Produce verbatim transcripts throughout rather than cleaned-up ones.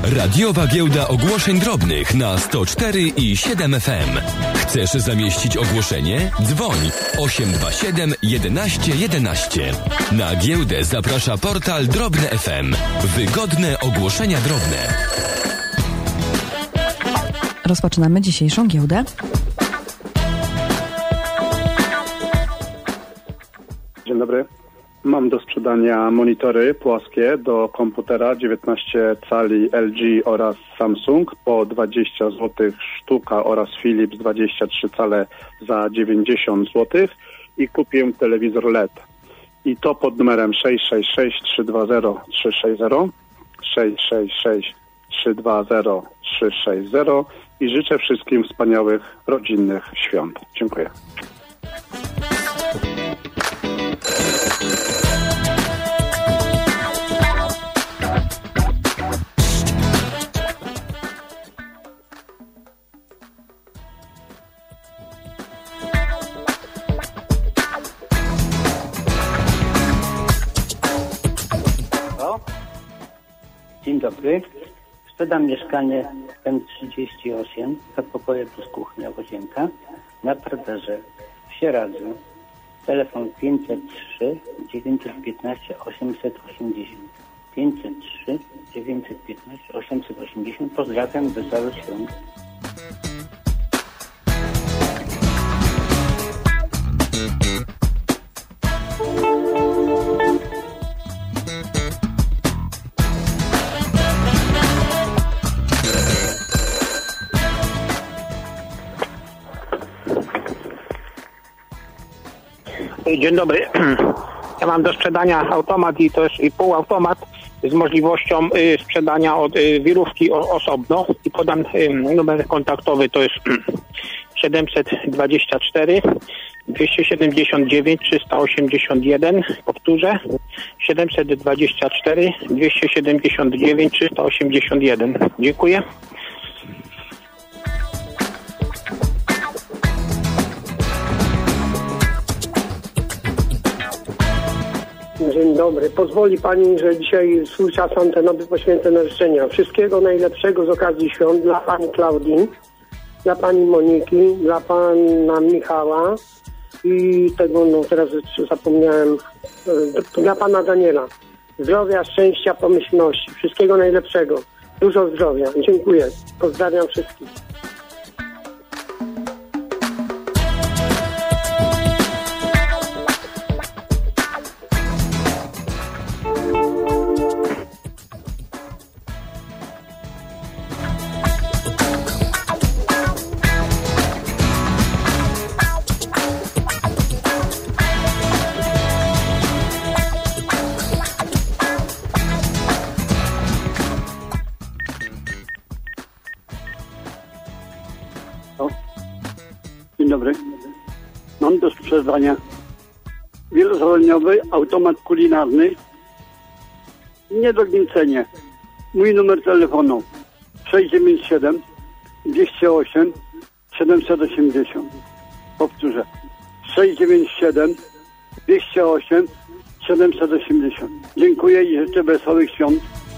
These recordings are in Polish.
Radiowa Giełda Ogłoszeń Drobnych na sto cztery i siedem F M. Chcesz zamieścić ogłoszenie? Dzwoń osiem dwa siedem jedenaście jedenaście. Na giełdę zaprasza portal Drobne F M. Wygodne ogłoszenia drobne. Rozpoczynamy dzisiejszą giełdę. Dzień dobry. Mam do sprzedania monitory płaskie do komputera dziewiętnaście cali L G oraz Samsung po dwadzieścia złotych sztuka oraz Philips dwadzieścia trzy cale za dziewięćdziesiąt złotych i kupię telewizor L E D. I to pod numerem sześć sześć sześć trzy dwa zero trzy sześć zero, sześć sześć sześć trzy dwa zero trzy sześć zero i życzę wszystkim wspaniałych rodzinnych świąt. Dziękuję. Dzień dobry. Sprzedam mieszkanie M trzydzieści osiem, dwa pokoje plus kuchnia, łazienka na parterze w Sieradzu. Telefon pięćset trzy dziewięćset piętnaście osiemset osiemdziesiąt. pięćset trzy dziewięćset piętnaście osiemset osiemdziesiąt. Pozdrawiam, wesołych świąt. Dzień dobry. Ja mam do sprzedania automat i to jest i półautomat z możliwością y, sprzedania od y, wirówki o, osobno i podam y, numer kontaktowy, to jest siedemset dwadzieścia cztery dwieście siedemdziesiąt dziewięć trzysta osiemdziesiąt jeden. Powtórzę, siedemset dwadzieścia cztery dwieście siedemdziesiąt dziewięć trzysta osiemdziesiąt jeden. Dziękuję. Dzień dobry. Pozwoli Pani, że dzisiaj swój czas antenowy poświęcę na życzenia. Wszystkiego najlepszego z okazji świąt dla Pani Klaudii, dla Pani Moniki, dla Pana Michała i tego, no teraz zapomniałem, dla Pana Daniela. Zdrowia, szczęścia, pomyślności. Wszystkiego najlepszego. Dużo zdrowia. Dziękuję. Pozdrawiam wszystkich. Dzień dobry. Mam do sprzedania wielozadaniowy automat kulinarny w niedogniecenie. Mój numer telefonu sześć dziewięć siedem dwieście osiem siedemset osiemdziesiąt. Powtórzę. sześć dziewięć siedem dwieście osiem siedemset osiemdziesiąt. Dziękuję i życzę wesołych świąt.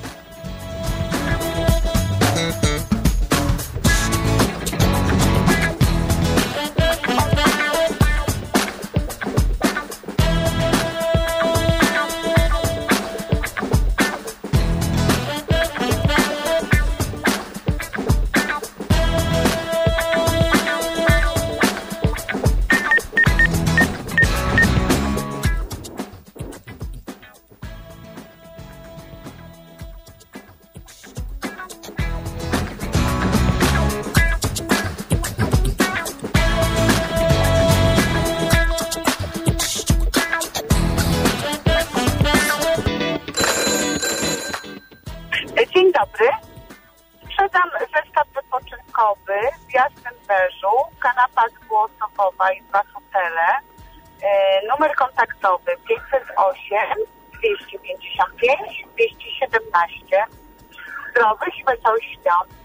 Dzień dobry. Sprzedam zestaw wypoczynkowy w jasnym beżu, kanapa dwuosobowa i dwa fotele. E, numer kontaktowy pięćset osiem dwieście pięćdziesiąt pięć dwieście siedemnaście. Zdrowych i wesołych świąt.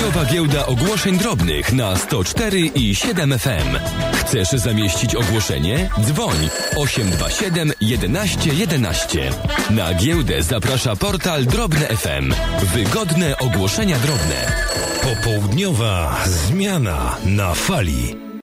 Krajowa Giełda Ogłoszeń Drobnych na sto cztery i siedem F M. Chcesz zamieścić ogłoszenie? Dzwoń osiem dwa siedem jedenaście jedenaście. Na giełdę zaprasza portal Drobne F M. Wygodne ogłoszenia drobne. Popołudniowa zmiana na fali.